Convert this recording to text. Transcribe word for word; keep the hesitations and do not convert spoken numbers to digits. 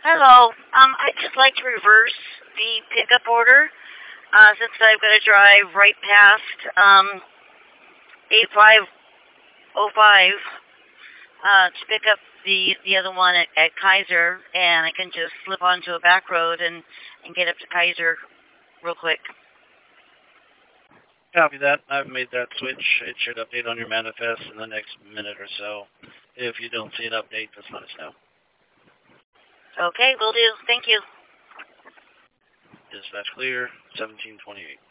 Hello. Um, I'd just like to reverse the pickup order, uh, since I've got to drive right past um, eight five oh five uh, to pick up the the other one at, at Kaiser, and I can just slip onto a back road and, and get up to Kaiser real quick. Copy that. I've made that switch. It should update on your manifest in the next minute or so. If you don't see an update, just let us know. Okay, will do. Thank you. Dispatch clear, seventeen twenty-eight.